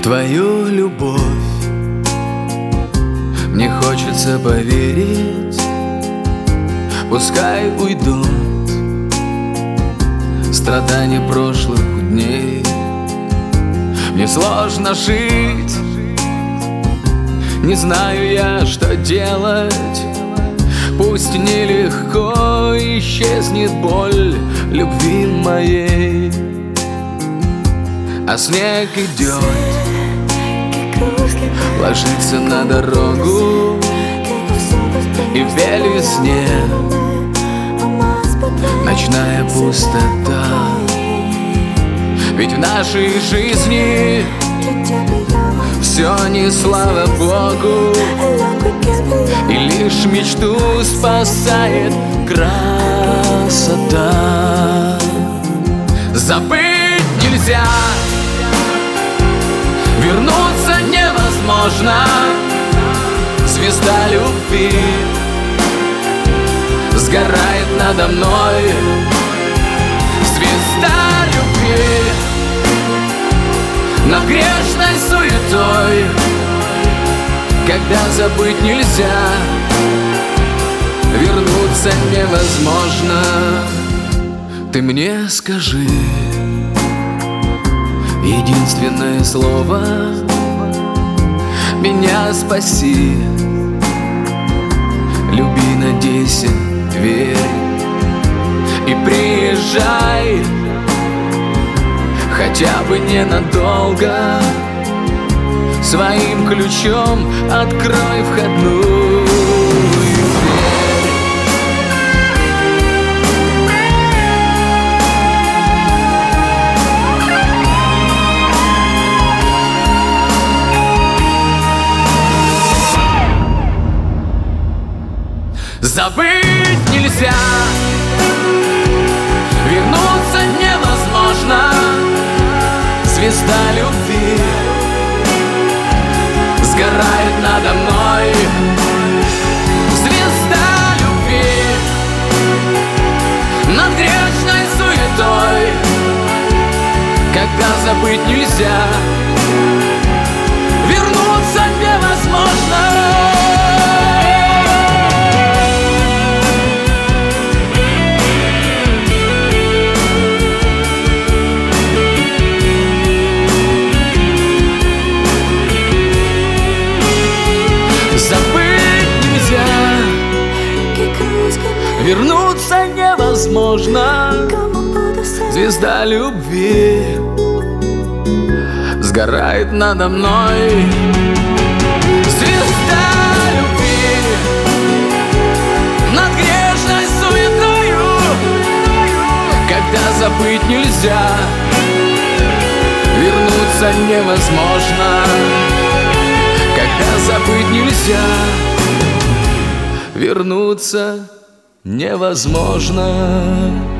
твою любовь мне хочется поверить. Пускай уйдут страдания прошлых дней. Мне сложно жить, не знаю я, что делать. Пусть нелегко исчезнет боль любви моей, а снег идет, ложится на дорогу, и в белизне ночная пустота. Ведь в нашей жизни все не слава Богу, и лишь мечту спасает красота. Забыть нельзя, вернуться невозможно. Звезда любви сгорает надо мной. Звезда любви над грешной суетой. Когда забыть нельзя, вернуться невозможно. Ты мне скажи единственное слово, меня спаси. Люби, надейся, верь и приезжай, хотя бы ненадолго. Своим ключом открой входную дверь. Забыть нельзя, вернуться невозможно. Звезда любви сгорает надо мной. Звезда любви над грешной суетой. Когда забыть нельзя, вернуться невозможно. Забыть нельзя, вернуться невозможно. Звезда любви сгорает надо мной. Звезда любви над грешной суетою. Когда забыть нельзя, вернуться невозможно. Когда забыть нельзя, вернуться невозможно.